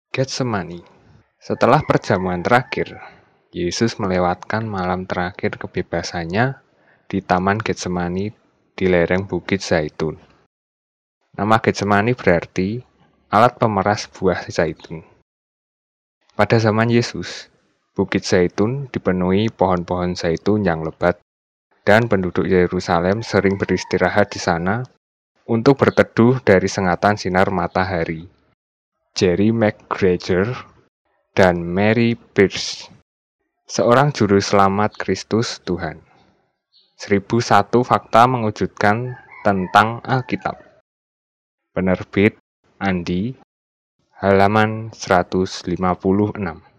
Getsemani. Setelah perjamuan terakhir, Yesus melewatkan malam terakhir kebebasannya di Taman Getsemani di lereng Bukit Zaitun. Nama Getsemani berarti alat pemeras buah zaitun. Pada zaman Yesus, Bukit Zaitun dipenuhi pohon-pohon zaitun yang lebat, dan penduduk Yerusalem sering beristirahat di sana untuk berteduh dari sengatan sinar matahari. Jerry McGregor dan Mary Pierce, seorang juru selamat Kristus Tuhan. 1001 fakta mengejutkan tentang Alkitab. Penerbit Andi, halaman 156.